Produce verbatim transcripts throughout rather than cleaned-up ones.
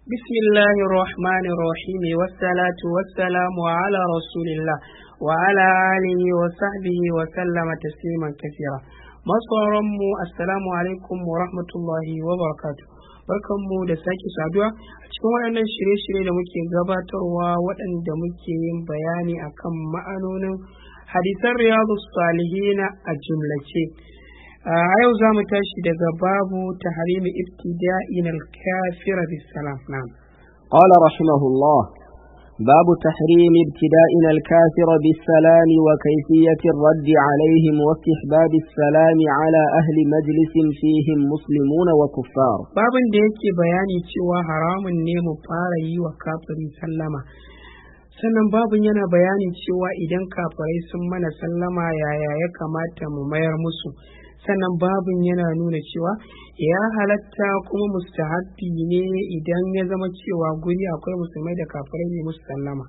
بسم الله الرحمن الرحيم والصلاة والسلام على رسول الله وعلى آله وصحبه وسلم تسليما كثيرا. masu assalamu alaikum wa rahmatullahi wa barakatuh. Barkanmu da sake saduwa a cikin waɗannan shirye-shirye da muke gabatarwa waɗanda muke yin bayani akan ma'anonin hadisan riyadus salihina a jumlace. a yau za mu tashi daga babu tahrimi ibtida'in al-kafir bis-salam. na'am. qala rahimahullah باب تحريم ابتدائنا الكافر بالسلام وكيفية الرد عليهم واستحباب السلام على أهل مجلس فيهم مسلمون وكفار. باب da yake bayani cewa haramun ne mu fara yi wa kafiri sallama, sannan babun yana bayanin cewa idan kafirai sun mana sallama yaya ya kamata mu mayar musu, sannan babun yana nuna cewa ya halatta kuma mustahabbi ne idan ya zama cewa guri akwai musulmai da kafirai ne musu sallama.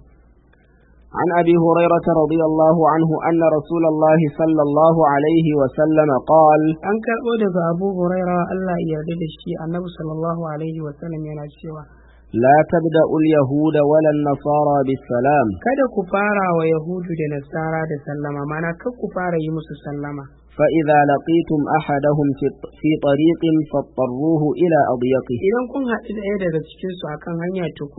عن أبي هريرة رضي الله عنه أن رسول الله صلى الله عليه وسلم قال an karɓo daga Abu Huraira Allah ya yarda da shi, Annabi sallallahu alaihi wa sallam yana cewa لا تبدأوا اليهود ولا النصارى بالسلام. kada ku fara wa yahudu da nasara da sallama, mana kar ku fara yi musu sallama. فإذا لقيتم أحدهم في طريق فاضطروه إلى أضيقه. idan kun haɗu da ɗaya daga cikin su akan hanya ta ku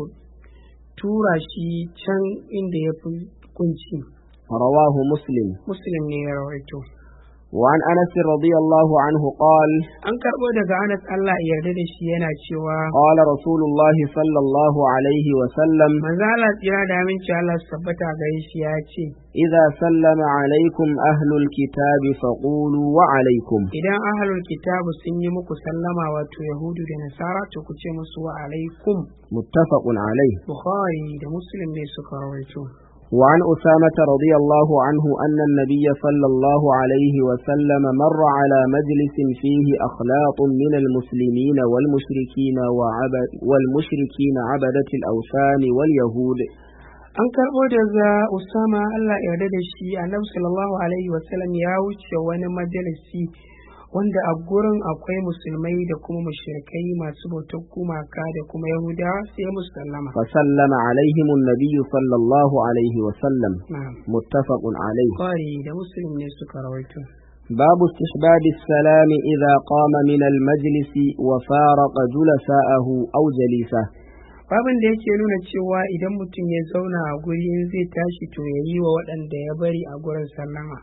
tura shi can inda ya fi kunci. رواه مسلم. Muslim ne ya rawaito. وعن أنس رضي الله عنه قال an karɓo daga Anas Allah ya yarda da shi yana cewa قال رسول الله صلى الله عليه وسلم manzo Allah tsira da aminci Allah su tabbata gare shi ya ce إذا سلم عليكم أهل الكتاب فقولوا وعليكم. idan ahlul kitabu sun yi muku sallama, wato yahudu da nasara, to ku ce musu wa alaikum. متفق عليه. Bukhari da Muslim ne suka rawaito. وعن أسامة رضي الله عنه أن النبي صلى الله عليه وسلم مر على مجلس فيه أخلاط من المسلمين والمشركين وعبد والمشركين عبدة الأوثان واليهود. an karɓo daga Usama Allah ya yarda da shi, Annabi sallallahu alaihi wasallam ya wuce wani majalisi wanda a gurin akwai musulmai da kuma mushrikai masu bautar gumaka da kuma yahudawa, sai musu sallama. فسلم عليهم النبي صلى الله عليه وسلم. na'am. متفق عليه. Bukhari da Muslim ne suka rawaito. باب استحباب السلام إذا قام من المجلس وفارق جلساءه أو جليسه. babin da yake nuna cewa idan mutum ya zauna a guri in zai tashi to ya yi wa waɗanda ya bari a gurin sallama.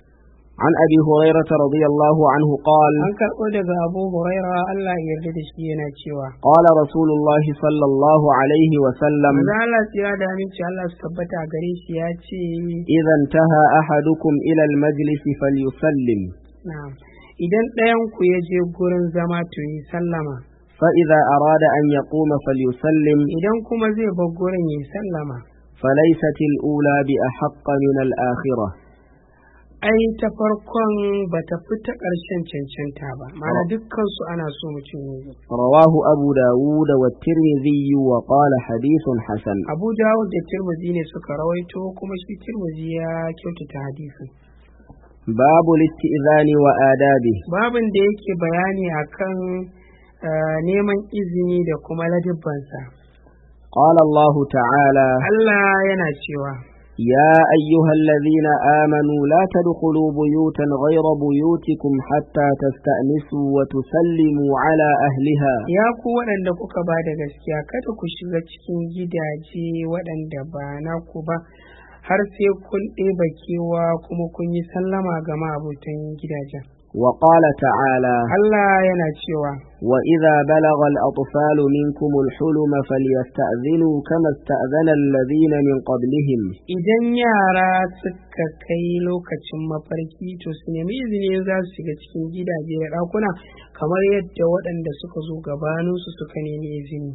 عن أبي هريرة رضي الله عنه قال an karɓo daga Abu Huraira Allah ya yarda da shi yana cewa قال رسول الله صلى الله عليه وسلم manzo Allah tsira da aminci Allah su tabbata gare shi ya ce إذا انتهى أحدكم إلى المجلس فليسلم na'am, idan ɗayan ku ya je gurin zama to yi sallama, فإذا أراد أن يقوم فليسلم idan kuma zai bar gurin yi sallama. فليست الأولى بأحق من الآخرة. ai ta farkon ba ta fi ta ƙarshen cancanta ba, ma'ana dukkan su ana so mutum ya yi. رواه أبو داود والترمذي وقال حديث حسن. Abu Dawud da Tirmidhi ne suka rawaito, kuma shi Tirmidhi ya kyautata hadisi. باب الاستئذان وآدابه. babin da yake bayani akan eh, neman izini da kuma ladabbansa. قال الله تعالى Allah yana cewa يا أيها الذين آمنوا لا تدخلوا بيوتا غير بيوتكم حتى تستأنسوا وتسلموا على أهلها. ya ku waɗanda kuka ba da gaskiya, kada ku shiga cikin gidaje waɗanda ba naku ba har sai kun ɗeba kewa kuma kun yi sallama ga ma'abotan gidajen. وقال تعالى Allah yana cewa وإذا بلغ الأطفال منكم الحلم فليستأذنوا كما استأذن الذين من قبلهم. idan yara suka kai lokacin mafarki to su nemi izini za su shiga cikin gidaje da ɗakuna kamar yadda waɗanda suka zo gabaninsu suka nemi izini.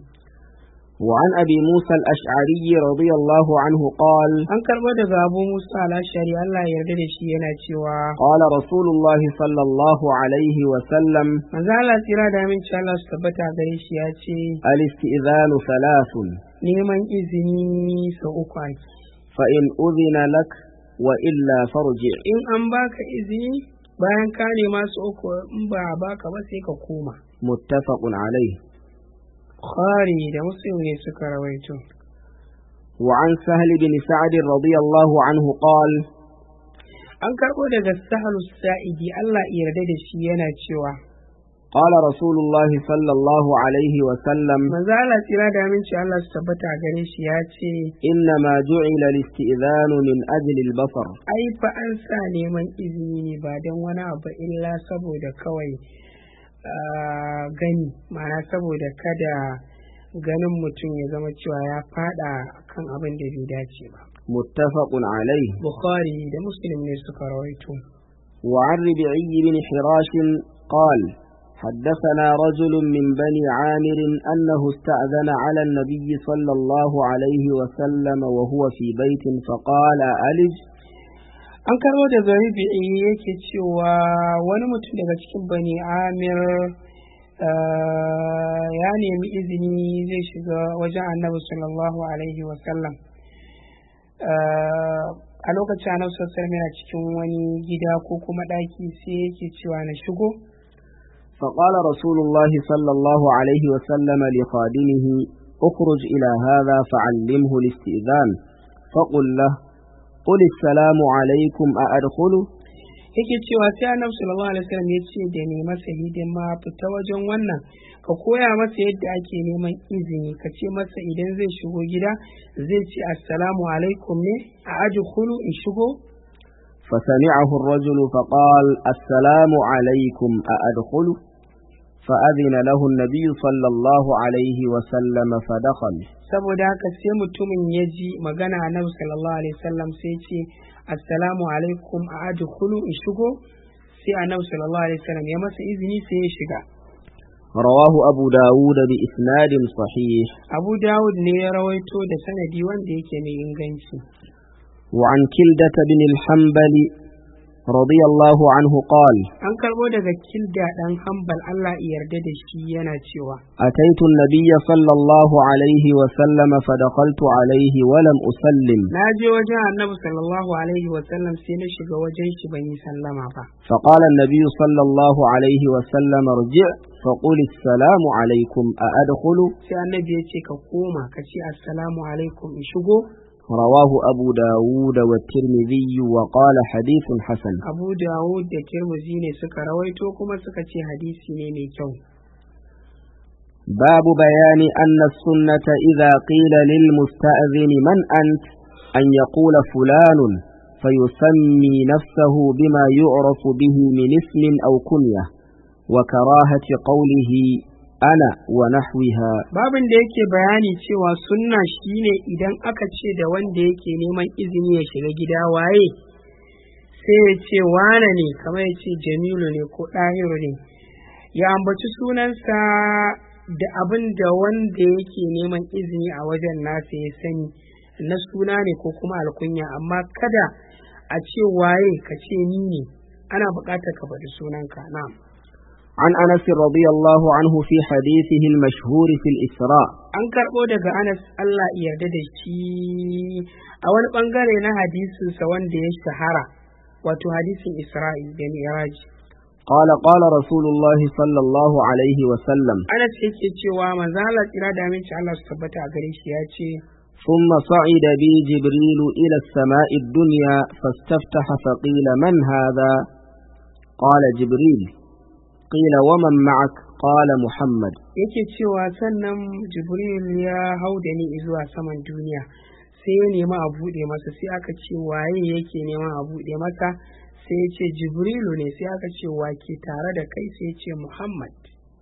وعن أبي موسى الأشعري رضي الله عنه قال an karɓo daga Abu Musa al-Ash'ari Allah ya yarda da shi yana cewa قال رسول الله صلى الله عليه وسلم manzo Allah tsira da aminci Allah su tabbata gare shi ya ce الاستئذان ثلاث neman izini sau uku ake. فإن أذن لك وإلا فرجع. in an baka izini bayan ka nema su uku, in ba baka ba sai ka koma. متفق عليه. Bukhari da Muslim ne suka rawaito. وعن سهل بن سعد رضي الله عنه قال An karɓo daga Sahlus Sa'idi Allah ya yarda da shi yana cewa قال رسول الله صلى الله عليه وسلم manzo Allah tsira da aminci Allah su tabbata a gare shi ya ce إنما جعل الاستئذان من أجل البصر ai fa an sa neman izini ne ba don wani abu illa saboda kawai ah, gani ma'ana saboda kada ganin mutum ya zama cewa ya fada kan abin da bai dace ba. متفق عليه. Bukhari da Muslim ne suka rawaito. وعن ربعي بن حراش قال حدثنا رجل من بني عامر أنه استأذن على النبي صلى الله عليه وسلم وهو في بيت فقال ألج An karɓo daga Rabi'i yake cewa wani mutum daga cikin Bani Amir ah, ya nemi izini zai shiga wajen Annabi sallallahu alaihi wasallam. Ah, a lokacin Annabi sallallahu alaihi wasallam yana cikin wani gida ko kuma ɗaki sai yake cewa na shigo. فقال رسول الله صلى الله عليه وسلم لخادمه اخرج إلى هذا فعلمه الاستئذان فقل له قل السلام عليكم أأدخل Yake cewa sai Annabi sallallahu alaihi wasallam ya ce da ne masa hidima fita wajen wannan ka koya masa yadda ake neman izini ka ce masa idan zai shigo gida zai ce assalamu alaikum ne a adkhulu in shigo. فسمعه الرجل فقال السلام عليكم أأدخل فأذن له النبي صلى الله عليه وسلم فدخل saboda haka sai mutumin ya ji magana Annabi sallallahu alaihi wasallam sai ce assalamu alaikum a adkhulu in shigo sai Annabi sallallahu alaihi wasallam ya masa izini sai ya shiga. رواه أبو داود بإسناد صحيح. Abu Dawud ne ya rawaito da sanadi wanda yake mai inganci. وعن كلدة بن الحنبل رضي الله عنه قال An karɓo daga Kilda ɗan Hanbal Allah ya yarda da shi yana cewa أتيت النبي صلى الله عليه وسلم فدخلت عليه ولم أسلم na je wajen Annabi sallallahu alaihi wa sallam sai na shiga wajen shi ban yi sallama ba. فقال النبي صلى الله عليه وسلم ارجع فقل السلام عليكم أأدخل Sai Annabi ya ce ka koma ka ce assalamu alaikum in shigo. رواه أبو داود والترمذي وقال حديث حسن. Abu Dawud da Tirmidhi ne suka rawaito kuma suka ce hadisi ne mai kyau. باب بيان أن السنة إذا قيل للمستأذن من أنت أن يقول فلان فيسمي نفسه بما يعرف به من اسم أو كنية وكراهة قوله أنا ونحوها. Babin da yake bayani cewa sunna shine idan aka ce da wanda yake neman izini ya shiga gida waye sai ya ce wane ne kamar ya ce Jamilu ne ko Ɗahiru ne ya ambaci sunansa da abin da wanda yake neman izini a wajen nasa ya sani na suna ne ko kuma alkunya amma kada a ce waye ka ce ni ne ana buƙatar ka faɗi sunanka na'am. عن أنس رضي الله عنه في حديثه المشهور في الإسراء. An karɓo daga Anas Allah ya yarda da shi a wani ɓangare na hadisinsa wanda ya shahara wato hadisin Isra'i da Mi'raj. قال قال رسول الله صلى الله عليه وسلم Anas yake cewa manzo Allah tsira da aminci Allah su tabbata a gare shi ya ce ثم صعد بي جبريل إلى السماء الدنيا فاستفتح فقيل من هذا قال جبريل قيل ومن معك قال محمد. yake cewa sannan Jibril ya hau da ni zuwa saman duniya sai ya nemi a buɗe masa sai aka ce waye yake neman a buɗe masa sai ya ce Jibrilu ne sai aka ce wa ke tare da kai sai ya ce Muhammad.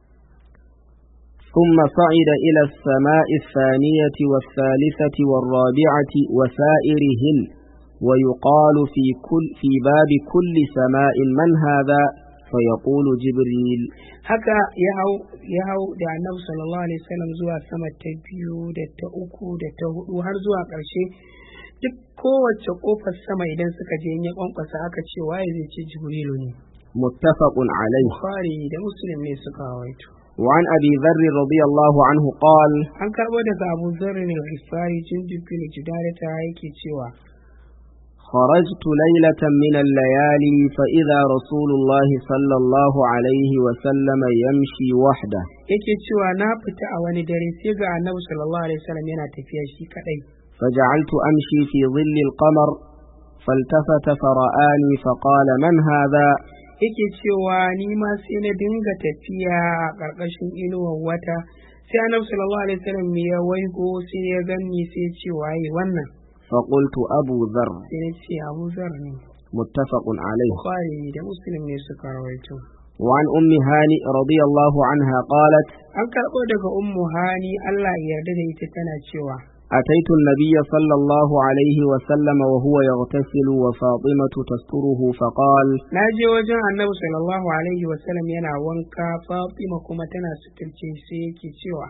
ثم صعد إلى السماء الثانية والثالثة والرابعة وسائرهن ويقال في كل في باب كل سماء من هذا فيقول جبريل. haka ya hau ya hau da Annabi sallallahu alaihi wasallam zuwa sama ta biyu da ta uku da ta hudu har zuwa ƙarshe duk kowace kofar sama idan suka je ya kwankwasa aka ce waye zai ce Jibrilu ne. متفق عليه. Bukhari da Muslim ne suka rawaito. وعن أبي ذر رضي الله عنه قال An karbo daga Abu Dharr al-Ghifari Jundub bin Judarata yake cewa خرجت ليلة من الليالي فإذا رسول الله صلى الله عليه وسلم يمشي وحده. yake cewa na fita a wani dare sai ga annabi sallallahu alaihi wasallam yana tafiya shi kadai. فجعلت أمشي في ظل القمر فالتفت فرآني فقال من هذا؟ yake cewa ni ma sai na dinga tafiya a ƙarƙashin inuwar wata sai annabi sallallahu alaihi wasallam ya waigo sai ya ganni sai ya ce waye wannan. فقلت أبو ذر. sai ya ce Abu Zar ne. متفق عليه. Bukhari da Muslim ne suka rawaito. وعن أم هاني رضي الله عنها قالت an karɓo daga ummu hani Allah ya yarda da ita tana cewa أتيت النبي صلى الله عليه وسلم وهو يغتسل وفاطمة تستره فقال na je wajen annabi sallallahu alaihi wasallam yana wanka Fatima kuma tana suturce sai yake cewa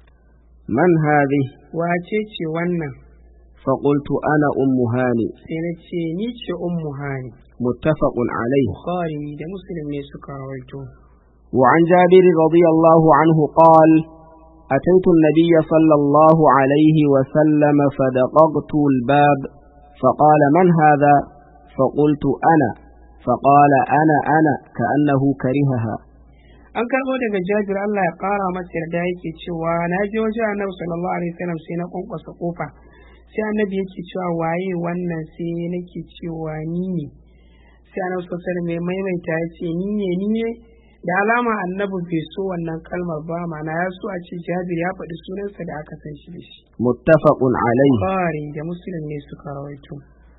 من هذه؟ wace ce wannan? فقلت أنا أم هاني. sai na ce ni ce ummu hani. متفق عليه. Bukhari da Muslim ne suka rawaito. وعن جابر رضي الله عنه قال أتيت النبي صلى الله عليه وسلم فدققت الباب فقال من هذا؟ فقلت أنا فقال أنا أنا كأنه كرهها. an karɓo daga Jabir Allah ya ƙara masa yarda yake cewa na je wajen annabi sallallahu alaihi wasallam sai na kwankwasa kofa sai annabi yake cewa waye wannan sai nake cewa ni ne sai annabi sallallahu alaihi wasallam ya maimaita ya ce ni ne ni ne da alama annabi bai so wannan kalmar ba ma'ana ya so a ce Jabir ya faɗi sunansa da aka san shi da shi. Muttafaqun alayhi. Bukhari da Muslim ne suka rawaito.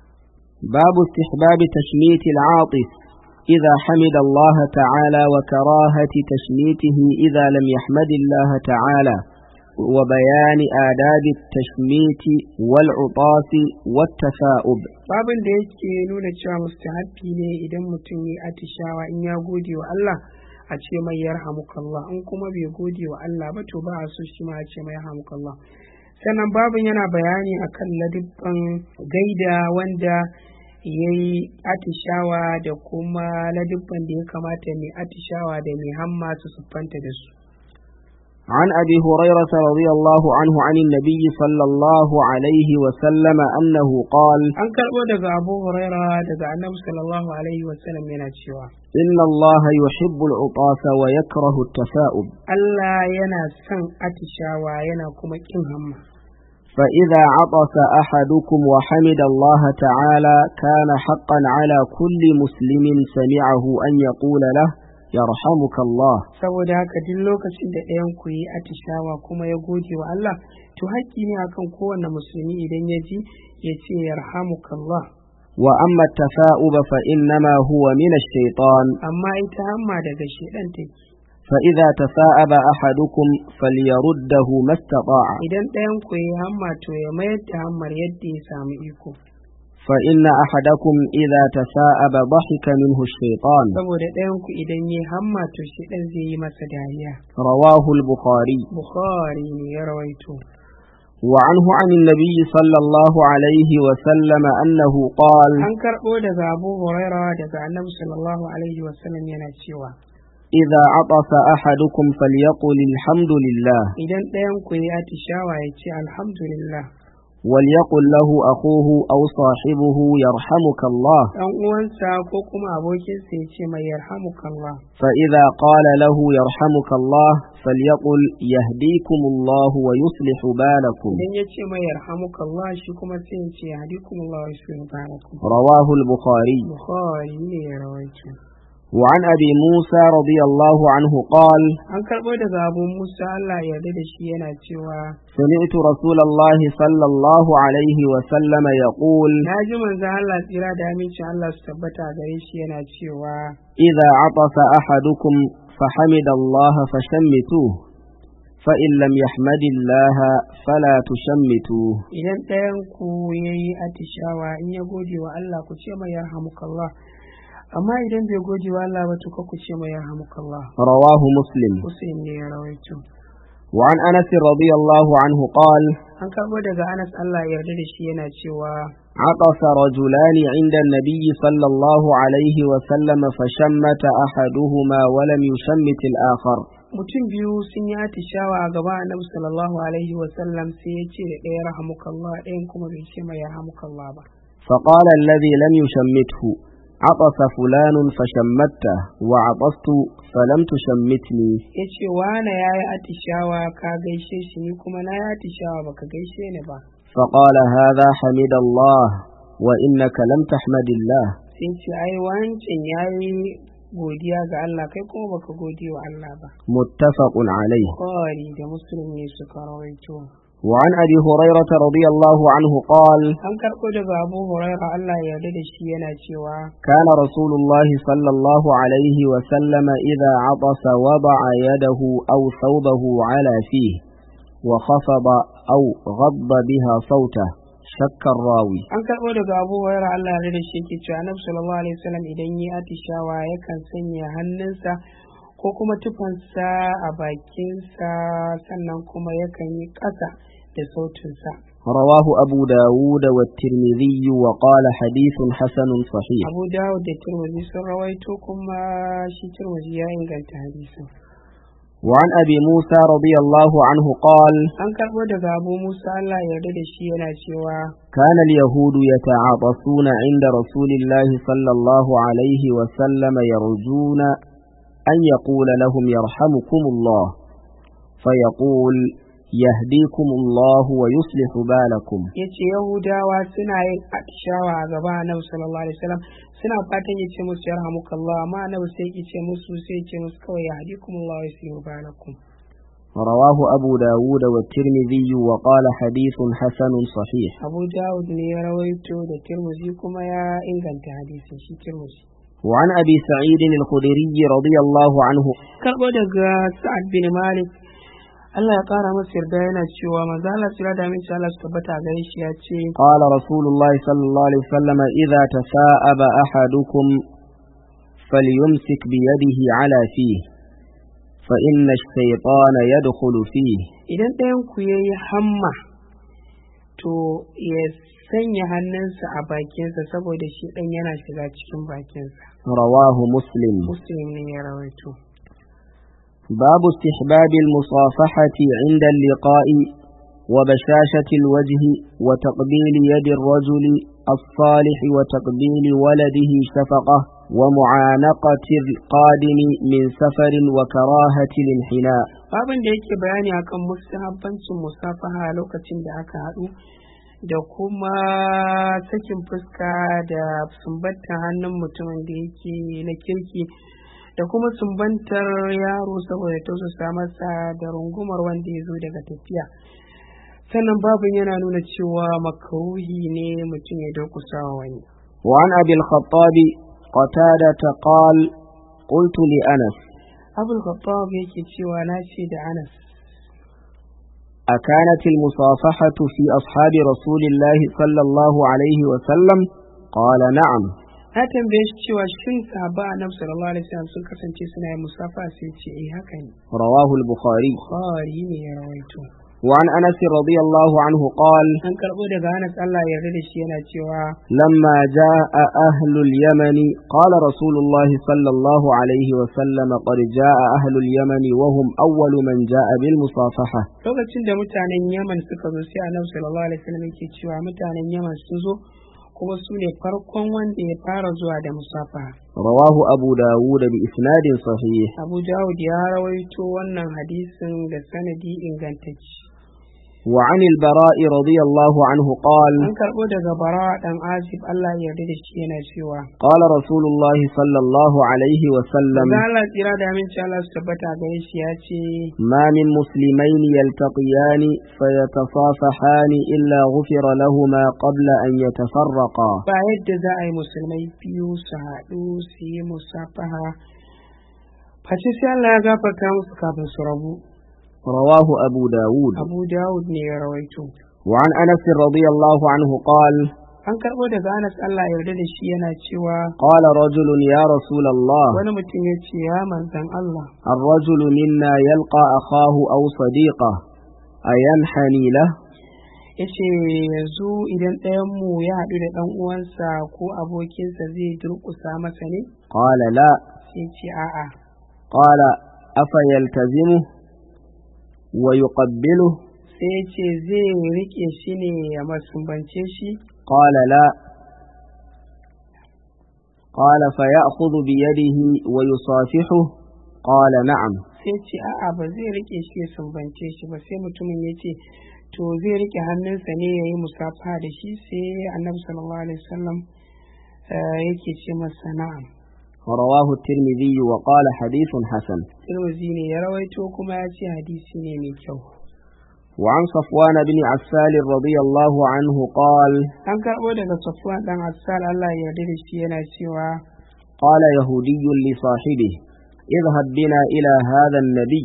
Babu istihbab tashmit al-'atif idha hamida Allah ta'ala wa karahati tashmitihi idha lam yahmad Allah ta'ala wa bayan adab at-tashmit wal-'utaf wat-tafa'ub. Babin da yake nuna cewa mustahabbi ne idan mutum ya atishawa in ya gode wa Allah a ce mai yarhamukallah in kuma bai gode wa Allah ba to ba a so shi ma a ce mai yarhamukallah. Sannan babin yana bayani akan ladubban gaida wanda ya yi atishawa da kuma ladubban da ya kamata mai atishawa da mai hamma su siffanta da su. عن أبي هريرة رضي الله عنه عن النبي صلى الله عليه وسلم أنه قال an karɓo daga Abu Huraira daga Annabi sallallahu alaihi wasallam yana cewa إن الله يحب العطاس ويكره التثاؤب Allah yana son atishawa yana kuma kin hamma. فإذا عطس أحدكم وحمد الله تعالى كان حقا على كل مسلم سمعه أن يقول له يرحمك الله. saboda haka duk lokacin da ɗayan ku yi atishawa kuma ya gode wa Allah to haƙƙi ne akan kowanne musulmi idan ya ji ya ce yarhamukallah. وأما التثاؤب فإنما هو من الشيطان. amma ita hamma daga shedan take. فإذا تثاءب أحدكم فليرده ما استطاع. idan ɗayan ku yi hamma to ya mayar da hammar yadda ya samu iko. فإن أحدكم إذا تثاءب ضحك منه الشيطان. saboda ɗayan ku idan yi hamma to shedan zai yi masa dariya. رواه البخاري. Bukhari ne ya rawaito. وعنه عن النبي صلى الله عليه وسلم أنه قال an karɓo daga Abu Huraira daga Annabi sallallahu alaihi wasallam yana cewa إذا عطس أحدكم فليقل الحمد لله idan ɗayan ku yi atishawa ya ce alhamdulillah. وليقل له أخوه أو صاحبه يرحمك الله. ɗan uwansa ko kuma abokinsa ya ce mai yarhamukallah. فإذا قال له يرحمك الله فليقل يهديكم الله ويصلح بالكم. idan ya ce mai yarhamukallah shi kuma sai ya ce yahdikumullah wa yuslihu balakum. رواه البخاري. Bukhari ne ya rawaito. وعن أبي موسى رضي الله عنه قال an karɓo daga Abu Musa Allah ya yarda da shi yana cewa سمعت رسول الله صلى الله عليه وسلم يقول na ji manzon Allah tsira da amincin Allah su tabbata a gare shi yana cewa إذا عطس أحدكم فحمد الله فشمتوه فإن لم يحمد الله فلا تشمتوه. idan ɗayan ku yayi atishawa in ya gode wa Allah ku ce mai yarhamukallah amma idan bai gode wa Allah ba to ku ce mai yarhamukallah. رواه مسلم. Muslim ne ya rawaito. وعن أنس رضي الله عنه قال an karɓo daga Anas Allah ya yarda da shi yana cewa عطس رجلان عند النبي صلى الله عليه وسلم فشمت أحدهما ولم يشمت الآخر. mutum biyu sun yi atishawa a gaba Annabi sallallahu alaihi wa sallam sai ya ce da ɗaya rahamukallah ɗayan kuma bai ce mai yarhamukallah ba. فقال الذي لم يشمته عطس فلان فشمته وعطست فلم تشمتني. yace wane yayi atishawa ka gaishe shi ni kuma na yi atishawa baka gaishe ni ba. فقال هذا حمد الله وإنك لم تحمد الله. sai ce ai wancan yayi godiya ga Allah kai kuma baka gode wa Allah ba. متفق عليه. Bukhari da Muslim ne suka rawaito. وعن أبي هريرة رضي الله عنه قال an karɓo daga Abu Hurairah Allah ya yarda da shi yana cewa كان رسول الله صلى الله عليه وسلم إذا عطس وضع يده أو ثوبه على فيه وخفض أو غض بها صوته شك الراوي. an karɓo daga Abu Hurairah Allah ya yarda da shi yake cewa Annabi sallallahu alaihi wasallam idan yi atishawa yakan sanya hannunsa ko kuma tufansa a bakinsa sannan kuma yakan yi ƙasa da sautinsa. رواه أبو داود والترمذي وقال حديث حسن صحيح. Abu Dawud da Tirmidhi sun rawaito kuma shi Tirmidhi ya inganta hadisin. وعن أبي موسى رضي الله عنه قال an karɓo daga Abu Musa Allah ya yarda da shi yana cewa كان اليهود يتعاطفون عند رسول الله صلى الله عليه وسلم يرجون أن يقول لهم يرحمكم الله فيقول يهديكم الله ويصلح بالكم. yace Yahudawa suna yin atishawa a gaba Annabi sallallahu alaihi wasallam suna fatan yace musu yarhamukallah amma Annabi sai yace musu sai yace musu kawai yahdikumullah wa yuslihu balakum. رواه أبو داود والترمذي وقال حديث حسن صحيح. Abu Dawud ne ya rawaito da Tirmidhi kuma ya inganta hadisin shi Tirmidhi. وعن أبي سعيد الخدري رضي الله عنه karɓo daga Sa'ad bin Malik Allah ya ƙara masa yarda yana cewa manzo Allah tsira da min Allah su tabbata gare shi ya ce قال رسول الله صلى الله عليه وسلم إذا تثاءب أحدكم فليمسك بيده على فيه فإن الشيطان يدخل فيه. idan ɗayan ku yayi hamma to ya sanya hannunsa a bakinsa saboda shi ɗan yana shiga cikin bakinsa. رواه مسلم. Muslim ne ya rawaito. باب استحباب المصافحة عند اللقاء وبشاشة الوجه وتقبيل يد الرجل الصالح وتقبيل ولده شفقة ومعانقة القادم من سفر وكراهة الانحناء. babin da yake bayani akan mustahabbancin musafaha a lokacin da aka haɗu da kuma sakin fuska da sumbantar hannun mutumin da yake na kirki da kuma sumbantar yaro saboda tausasa masa da rungumar wanda ya zo daga tafiya. sannan babin yana nuna cewa makaruhi ne mutum ya durkusa wa wani. وعن أبي الخطاب قتادة قال قلت لأنس abul khattab yake cewa na ce da Anas أكانت المصافحة في أصحاب رسول الله صلى الله عليه وسلم؟ قال نعم. na tambaye shi cewa shin sahaba annabi sallallahu alaihi wasallam sun kasance suna yin musafa sai ce eh haka ne. رواه البخاري. Bukhari ne ya rawaito. وعن أنس رضي الله عنه قال an karɓo daga Anas Allah ya yarda da shi yana cewa لما جاء أهل اليمن قال رسول الله صلى الله عليه وسلم قد جاء أهل اليمن وهم أول من جاء بالمصافحة. lokacin da mutanen Yaman suka zo sai annabi sallallahu alaihi wasallam yake cewa mutanen Yaman sun zo kuma su ne farkon wanda ya fara zuwa da musafaha. رواه أبو داود بإسناد صحيح. Abu Dawud ya rawaito wannan hadisin da sanadi ingantacce. وعن البراء رضي الله عنه قال an karɓo daga Bara dan Azib Allah ya yarda da shi yana cewa قال رسول الله صلى الله عليه وسلم da Allah tsira da aminci Allah su tabbata gare shi ya ce ما من مسلمين يلتقيان فيتصافحان إلا غفر لهما قبل أن يتفرقا. ba yadda za a yi musulmai biyu su haɗu su yi musafaha face sai Allah ya gafarta musu kafin su rabu. رواه أبو داود. Abu Dawud ne ya rawaito. وعن أنس رضي الله عنه قال an karɓo daga Anas Allah ya yarda da shi yana cewa قال رجل يا رسول الله wani mutum ya ce ya manzan Allah الرجل منا يلقى أخاه أو صديقه أينحني له؟ ya ce yanzu idan ɗayan mu ya haɗu da ɗan uwansa ko abokinsa zai durƙusa masa ne? قال لا. sai ce a'a. قال أفيلتزمه ويقبله؟ sai ya ce zai riƙe shi ne ya masumbance shi? قال لا. قال فيأخذ بيده ويصافحه قال نعم. sai ce a'a ba zai rike shi ya sumbance shi ba, sai mutumin ya ce to zai rike hannunsa ne ya yi musafa da shi, sai annabi sallallahu alaihi wasallam yake ce masa na'am. رواه الترمذي وقال حديث حسن. Tirmidhi ne ya rawaito kuma ya ce hadisi ne mai kyau. وعن صفوان بن عسال رضي الله عنه قال an karɓo daga Safwan dan Assal Allah ya yarda da shi yana cewa قال يهودي لصاحبه اذهب بنا إلى هذا النبي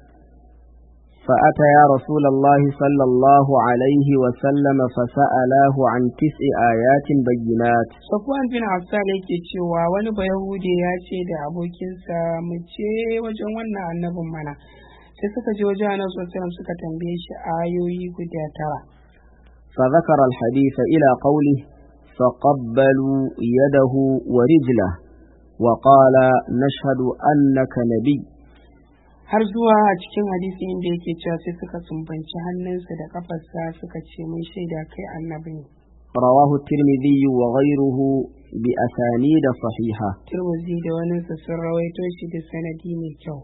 فأتى يا رسول الله صلى الله عليه وسلم فسأله عن تسع آيات بينات. Safwan bin Assal yake cewa wani bayahudi ya ce da abokinsa mu je wajen wannan annabin mana, sai suka je wajen annabi sallallahu alaihi wasallam suka tambaye shi ayoyi guda tara. فذكر الحديث إلى قوله فقبلوا يده ورجله وقال نشهد أنك نبي. har zuwa a cikin hadisi inda yake cewa sai suka sumbanci hannunsa da kafarsa suka ce mun shaida kai annabi ne. رواه الترمذي وغيره بأسانيد صحيحة. Tirmidhi da wani sun rawaito shi da sanadi mai kyau.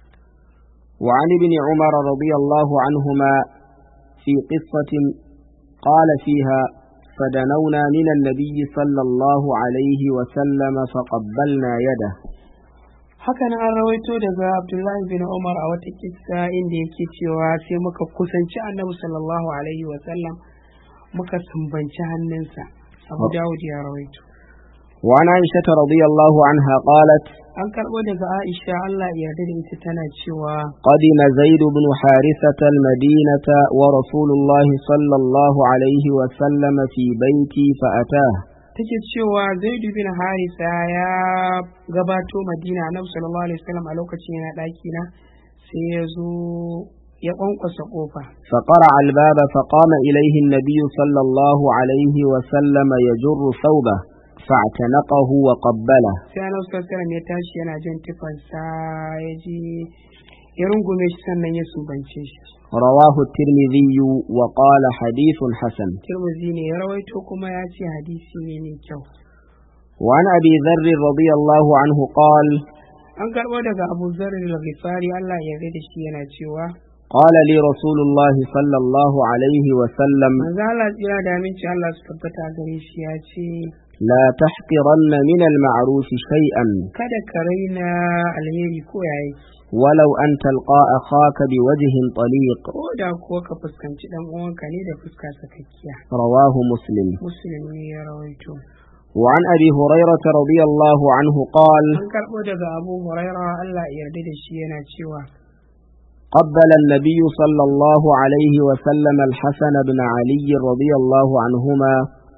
وعن ابن عمر رضي الله عنهما في قصة قال فيها فدنونا من النبي صلى الله عليه وسلم فقبلنا يده. haka nan an rawaito daga Abdullahi bin Umar a wata kissa inda yake cewa sai muka kusanci annabi sallallahu alaihi wa sallam muka sumbanci hannunsa. Abu Dawud ya rawaito. وعن عائشة رضي الله عنها قالت an karɓo daga Aisha Allah ya yarda da ita tana cewa قدم زيد بن حارثة المدينة ورسول الله صلى الله عليه وسلم في بيتي فأتاه. take cewa Zaid bin Harisa ya gabato Madina, Annabi sallallahu alaihi wasallam a lokacin yana daki na sai ya zo ya kwankwasa kofa. فقرع الباب فقام إليه النبي صلى الله عليه وسلم يجر ثوبه فاعتنقه وقبله. sai Annabi sallallahu alaihi wasallam ya tashi yana jan tufansa ya ji ya rungume shi sannan ya sumbance shi. رواه الترمذي وقال حديث حسن. Tirmidhi ne ya rawaito kuma ya ce hadisi ne mai kyau. وعن أبي ذر رضي الله عنه قال an karɓo daga Abu Dharr al-Ghifari Allah ya yarda da shi yana cewa قال لي رسول الله صلى الله عليه وسلم manzo Allah tsira da aminci Allah su tabbata gare shi ya ce لا تحقرن من المعروف شيئا kada ka raina alheri ko yayi ولو أن تلقى أخاك بوجه طليق. ko da kuwa ka fuskanci dan uwanka ne da fuska sakakkiya. رواه مسلم. Muslim ne ya rawaito. وعن أبي هريرة رضي الله عنه قال an karɓo daga Abu Hurairah Allah ya yarda da shi yana cewa قبل النبي صلى الله عليه وسلم الحسن بن علي رضي الله عنهما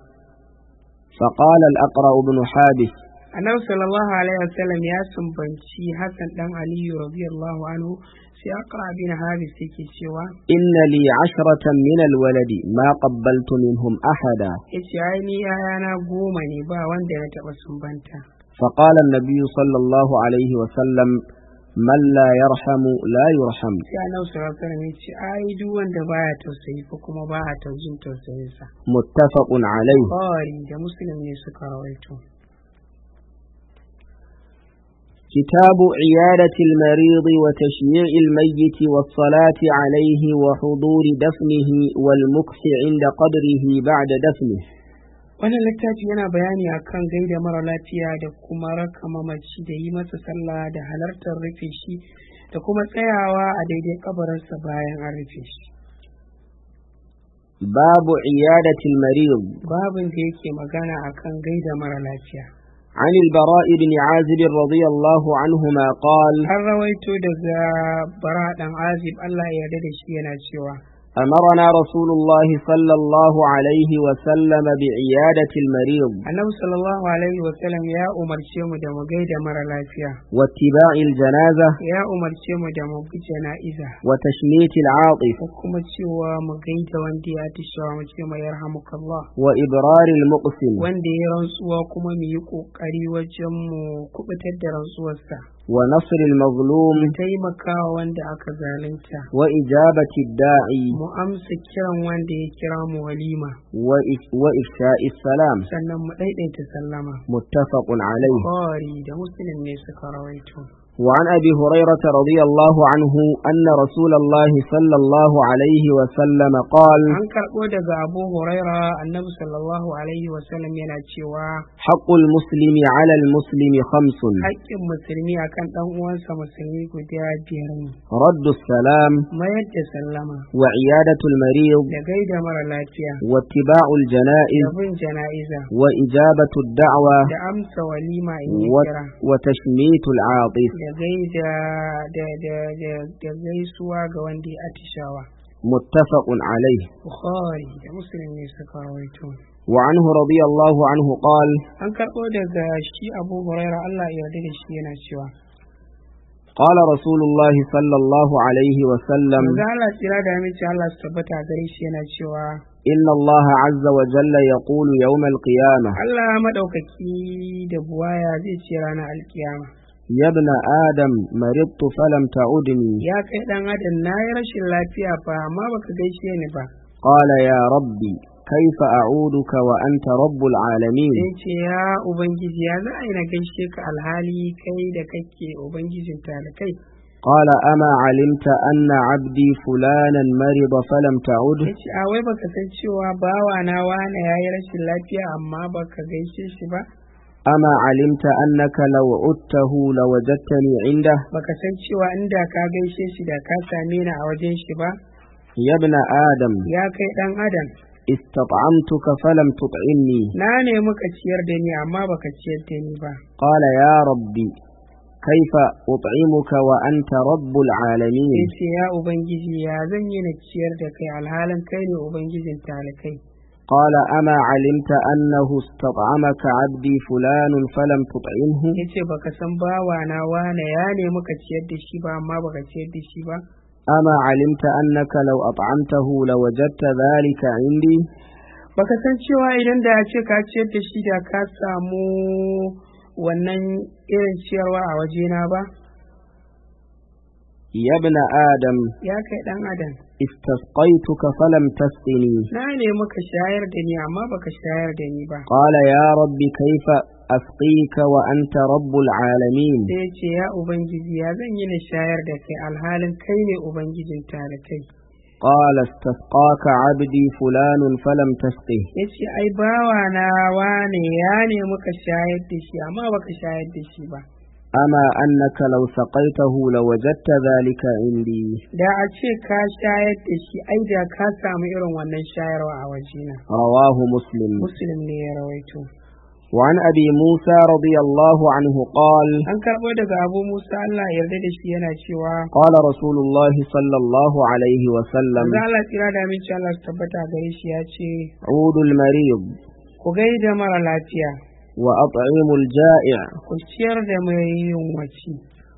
فقال الأقرأ بن حابس Annabi sallallahu alaihi wasallam ya sumbanci Hassan dan Ali radiyallahu anhu, sai Aqra bin Habis yake cewa إن لي عشرة من الولد ما قبلت منهم أحدا. yace ai ni ayana goma ne ba wanda ya taba sumbanta. فقال النبي صلى الله عليه وسلم من لا يرحم لا يرحم. sai Annabi sallallahu alaihi wasallam yace ai duk wanda baya tausayi ko kuma baya taujin tausayinsa. متفق عليه. Bukhari da Muslim ne suka rawaito. كتاب عيادة المريض وتشييع الميت والصلاة عليه وحضور دفنه والمكث عند قبره بعد دفنه. wannan littafi yana bayani akan gaida mara lafiya da kuma raka mamaci da yi masa sallah da halartar rufe shi da kuma tsayawa a daidai kabarinsa bayan an rufe shi. babu iyadatil marid. babin da yake magana akan gaida mara lafiya. عن البراء بن عازب رضي الله عنهما قال an rawaito daga bara dan azib Allah ya yarda da shi yana cewa أمرنا رسول الله صلى الله عليه وسلم بعيادة المريض annabi sallallahu alaihi wa sallam ya umarce mu da mu gaida mara lafiya, واتباع الجنازة ya umarce mu da mu bi jana'iza, وتشميت العاطف ko kuma cewa mu gaida wanda ya tishawa mu ce mai yarhamukallah, وإبرار المقسم wanda ya rantsuwa kuma mu yi kokari wajen mu kubutar da rantsuwarsa. ونصر المظلوم mu taimaka wa wanda aka zalunta, وإجابة الداعي mu amsa kiran wanda ya kira mu walima, وإف- وإفشاء السلام. sannan mu ɗaiɗaita sallama. متفق عليه. Bukhari da Muslim ne suka rawaito. وعن أبي هريرة رضي الله عنه أن رسول الله صلى الله عليه وسلم قال An karɓo daga Abu Huraira annabi sallallahu alaihi wa sallam yana cewa حق المسلم على المسلم خمس: haƙƙin musulmi akan ɗan uwansa musulmi guda biyar ne. رد السلام، Mayar da sallama, وعيادة المريض، da gaida mara lafiya, واتباع الجنائز، da bin jana'iza, وإجابة الدعوة، da amsa walima in yi و- kira, وتشميت العاطف. da gaida da da da da gaisuwa ga wanda ya atishawa. متفق عليه. Bukhari da Muslim ne suka rawaito. وعنه رضي الله عنه قال An karɓo daga shi Abu Huraira Allah ya yarda da shi yana cewa قال رسول الله صلى الله عليه وسلم manzo Allah tsira da aminci Allah su tabbata gare shi yana cewa إن الله عز وجل يقول يوم القيامة Allah madaukaki da buwaya zai ce ranar alkiyama, يا ابن آدم مرضت فلم تعدني ya kai dan adam na yi rashin lafiya fa amma baka gaishe ni ba. قال يا ربي كيف أعودك وأنت رب العالمين Sai ce ya ubangiji ya za a yi na gaishe ka alhali kai da kake ubangijin talakai. قال أما علمت أن عبدي فلانا مرض فلم تعده Ya ce a wai baka san cewa bawa na wane ya yi rashin lafiya amma baka gaishe shi ba. أما علمت أنك لو عدته لوجدتني عنده Baka san cewa inda ka gaishe shi da ka same ni a wajen shi ba. يا ابن آدم Ya kai dan adam استطعمتك فلم تطعمني na nemi ka ciyar da ni amma baka ciyar da ni ba. قال يا ربي كيف أطعمك وأنت رب Sai العالمين ce ya ubangiji ya zan yi na ciyar da kai alhalin kai ne ubangijin talakai. قال أما علمت أنه استطعمك عبدي فلان فلم تطعمه Ya ce baka san bawa na wane ya nemi ka ciyar da shi ba amma baka ciyar da shi ba. أما علمت أنك لو أطعمته لوجدت ذلك عندي Baka san cewa idan da ya ce ka ciyar da shi da ka samu wannan irin ciyarwa a wajena ba. يا ابن آدم Ya kai dan adam استسقيتك فلم تسقني na nemi ka shayar da ni amma baka shayar da ni ba. قال يا رب كيف أسقيك وأنت رب العالمين Sai ya ce ya ubangiji ya zan yi na shayar da kai alhalin kai ne ubangijin talakai. قال استسقاك عبدي فلان فلم تسقه Ya ce ai bawa na wane ya nemi ka shayar da shi amma baka shayar da shi ba. أما أنك لو سقيته لوجدت ذلك عندي Da a ce ka shayar da shi ai da ka samu irin wannan shayarwa a wajena. رواه مسلم. Muslim ne ya rawaito. وعن أبي موسى رضي الله عنه قال An karɓo daga Abu Musa Allah ya yarda da shi yana cewa قال رسول الله صلى الله عليه وسلم manzo Allah tsira da aminci Allah su tabbata gare shi ya ce عود المريض ku gaida mara lafiya, وأطعم الجائع ku ciyar da mai yunwaci,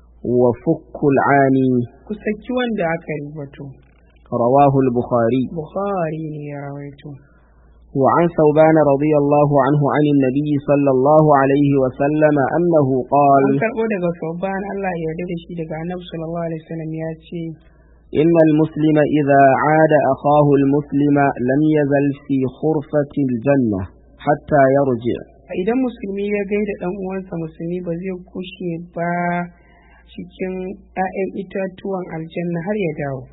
وفك العاني ku saki wanda aka ribato. رواه البخاري. Bukhari ne ya rawaito. وعن ثوبان رضي الله عنه عن النبي صلى الله عليه وسلم أنه قال An karɓo daga Sauban Allah ya yarda da shi daga Annabi sallallahu alaihi wasallam ya ce إن المسلم إذا عاد أخاه المسلم لم يزل في خرفة الجنة حتى يرجع idan musulmi ya gaida dan uwansa musulmi ba zai kushe ba cikin 'ya'yan itatuwan aljanna har ya dawo.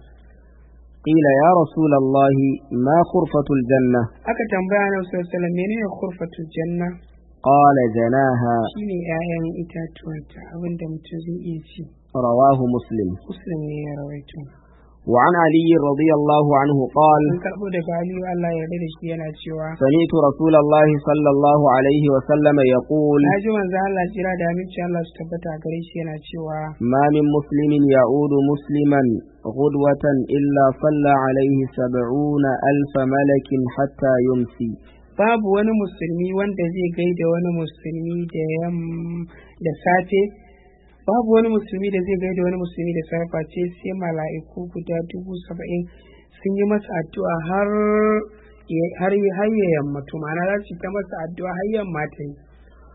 قيل يا رسول الله ما خرفة الجنة Aka tambaya Annabi sallallahu alaihi wasallam menene khurfatul janna? قال جناها Shine 'ya'yan itatuwanta abinda mutum zai iya ci. رواه مسلم. Muslim ne ya rawaito. وعن علي رضي الله عنه قال An karɓo daga Aliyu Allah ya yarda da shi yana cewa سمعت رسول الله صلى الله عليه وسلم يقول na ji manzo Allah jira da aminci Allah su tabbata gare shi yana cewa ما من مسلم يعود مسلما غدوة إلا صلى عليه سبعون ألف ملك حتى يمسي babu wani musulmi wanda zai gaida wani musulmi da yam da safe babu wani musulmi da zai gaida wani musulmi da safe ce sai mala'iku guda dubu saba'in sun yi masa addu'a har har har ya yammatu ma'ana za su ta masa addu'a har yamma ta yi.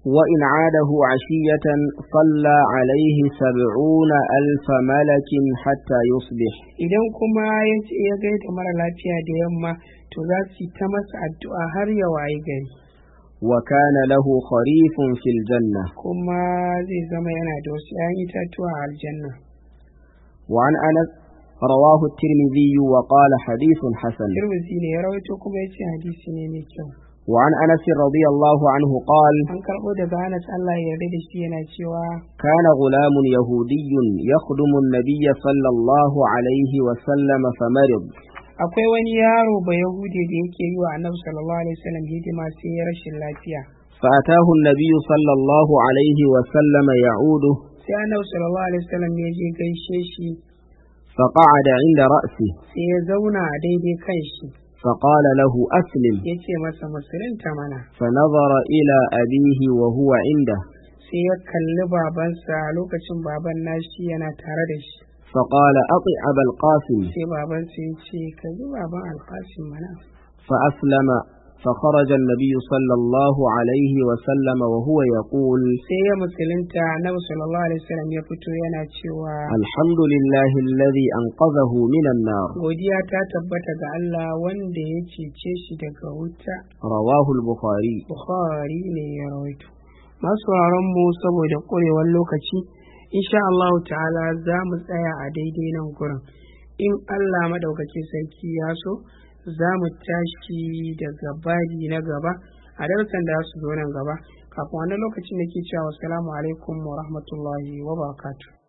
وإن عاده عشية صلى عليه سبعون ألف ملك حتى يصبح. idan kuma ya ce ya gaida mara lafiya da yamma to za su yi ta masa addu'a har ya waye gari. وكان له خريف في الجنة. kuma zai zama yana da wasu ‘ya'yan itatuwa a aljanna. وعن أنس رواه الترمذي وقال حديث حسن. Tirmidhi ne ya rawaito kuma ya ce hadisi ne mai kyau. وعن أنس رضي الله عنه قال an karɓo daga Anas Allah ya yarda da shi yana cewa كان غلام يهودي يخدم النبي صلى الله عليه وسلم فمرض. akwai wani yaro ba Yahudi da yake yi wa Annabi sallallahu alaihi wasallam hidima sai ya rashin lafiya. فأتاه النبي صلى الله عليه وسلم يعوده sai Annabi sallallahu alaihi wasallam ya je gaishe shi فقعد عند رأسه sai ya zauna a daidai kan shi فقال له أسلم. ya ce masa musulunta mana. فنظر إلى أبيه وهو عنده sai ya kalli babansa lokacin baban nashi yana tare da shi. فقال أطع أبا القاسم. sai babansa ya ce ka ji baban alƙasim mana. فأسلم فخرج النبي صلى الله عليه وسلم وهو يقول sai ya musulunta Annabi sallallahu alaihi wasallam ya fito yana cewa الحمد لله الذي أنقذه من النار. godiya ta tabbata ga Allah wanda ya cece shi daga wuta. رواه البخاري. Bukhari ne ya rawaito. masu sauraron mu saboda ƙurewar lokaci insha Allah ta'ala za mu tsaya a daidai nan gurin. in Allah madaukakin sarki ya so za mu tashi daga babi na gaba a darasan da su zo nan gaba. kafin wannan lokacin da ke cewa assalamu alaikum wa rahmatullahi wa barakatuh.